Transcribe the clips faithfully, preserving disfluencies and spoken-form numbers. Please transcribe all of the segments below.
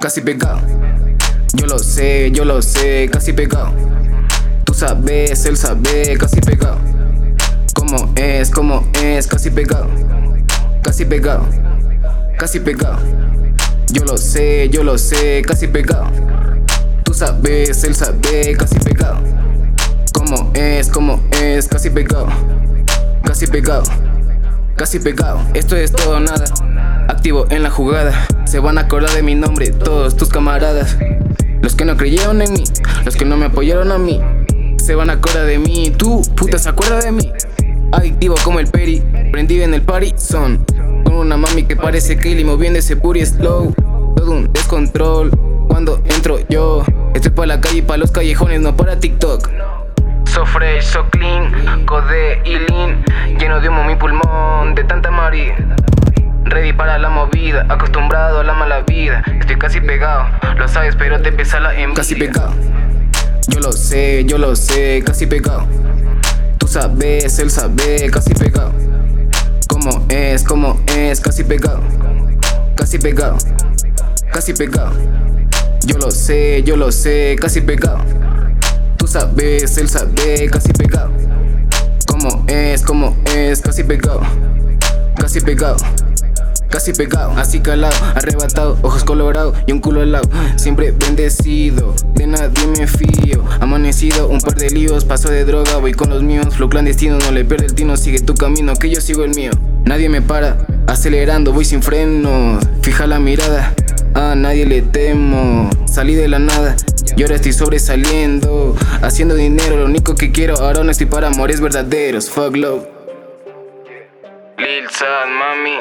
casi pegado. Yo lo sé, yo lo sé, casi pegado. Tú sabes, él sabe, casi pegado. Como es, como es, casi pegado. Casi pegado, casi pegado. Yo lo sé, yo lo sé, casi pegado. Tú sabes, él sabe, casi pegado. Como es, como es, casi pegado. Casi pegado, casi pegado. Esto es todo o nada, activo en la jugada. Se van a acordar de mi nombre todos tus camaradas. Los que no creyeron en mí, los que no me apoyaron a mí, se van a acordar de mí. Tú, puta, se acuerda de mí. Adictivo como el peri, prendido en el party son. Con una mami que parece Kaylee moviendo ese booty slow. Todo un descontrol cuando entro yo. Estoy pa' la calle y pa' los callejones, no para TikTok. So fresh, so clean, code y lean, lleno de humo mi pulmón de tanta mari. Ready para la movida, acostumbrado a la mala vida. Estoy casi pegado, lo sabes pero te pesa la envidia. Casi pegado, yo lo sé, yo lo sé, casi pegado. Tú sabes, él sabe, casi pegado. Como es, como es, casi pegado. Casi pegado, casi pegado. Yo lo sé, yo lo sé, casi pegado. Tú sabes, él sabe, casi pegado. Como es, como es, casi pegado. Casi pegado, casi pegado. Así calado, arrebatado, ojos colorados y un culo al lado. Siempre bendecido, de nadie me fío. Amanecido, un par de líos, paso de droga, voy con los míos. Flow clandestino, no le pierde el tino, sigue tu camino, que yo sigo el mío. Nadie me para, acelerando, voy sin freno. Fija la mirada, a nadie le temo. Salí de la nada y ahora estoy sobresaliendo, haciendo dinero, lo único que quiero. Ahora no estoy para amores verdaderos, fuck love. Lil Sad, mami,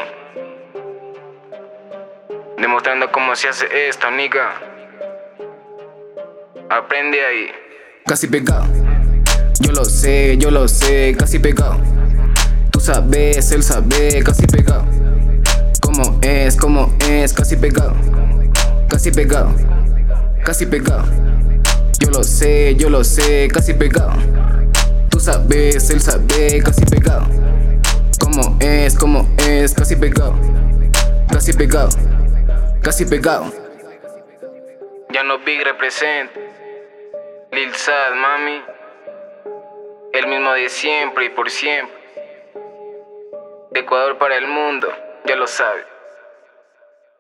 demostrando cómo se hace esto, nigga. Aprende ahí. Casi pegado, yo lo sé, yo lo sé, casi pegado. Tú sabes, él sabe, casi pegado. Como es, como es, casi pegado. Casi pegado, casi pegado. Yo lo sé, yo lo sé, casi pegado. Tú sabes, él sabe, casi pegado. Como es, como es, casi pegado. Casi pegado, casi pegado. Ya no Big represent. Lil Sad, mami. El mismo de siempre y por siempre. Ecuador para el mundo, ya lo sabes.